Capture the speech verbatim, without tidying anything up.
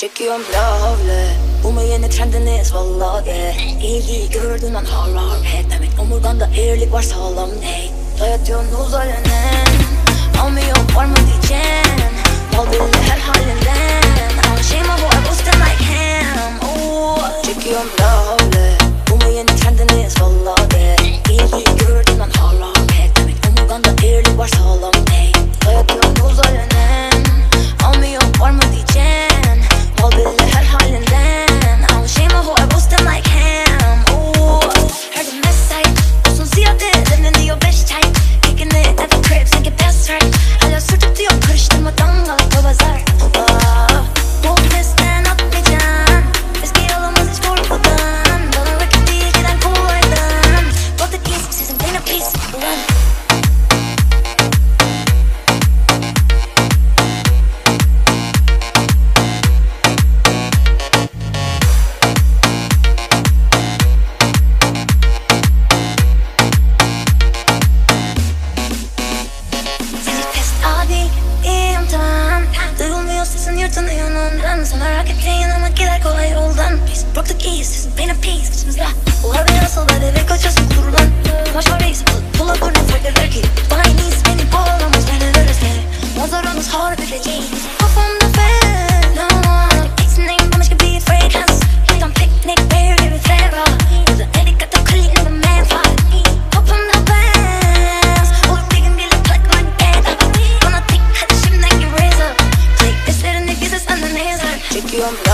Çekiyorum lavle, bu mu yeni trendiniz vallahi. İlgiyi gördün an har har pek. Demek omurganda eğrilik var sağlam ney. Dayatıyorsunuz alenen, almıyor var mı diyeceksin. Mal belli her halinden, ama şey mi var boosting like him. Ooh. Çekiyorum lavle, bu mu yeni trendiniz vallahi. İlgiyi gördün an har har pek. Demek omurganda eğrilik var sağlam ney. Dayatıyorsunuz alenen, almıyor var mı diyeceksin. Mal belli her halinden, ama şey mi var boosting like him. Ooh. Her gün mesai, olsun ziyade demleniyor beş çay. Kicking it at the crib, sanki best right. Hala sürtüp diyor karıştırmadan galık o pazar. Bol pesten atmayacaksın, eski olamaz hiç korkudan. Bana rakip değil giden kolaydan. Bak da kesin sizin bana peace ulan. Sesin yırtınıyor ondan. Sana raketleyin ama gider kolay yoldan. Biz broke the keys, sizin pain and peace kıçımızda. Ular beni asıl da devre kaçasın kurulan. Maç var reis, pull up örnek fark eder ki. Bahaneyiz beni bağlamaz, ben ederiz seni. Manzaramız harbi feci. Kafamda fena, ikisindeyim başka bir frequency. Tam teknik bir gibi flera. Yüzü edikatta clean in the man fight. Kafamda bands, olur bir gün gelir plak like get up. Bana tek hadi şimdiden give razor. Çekiyorum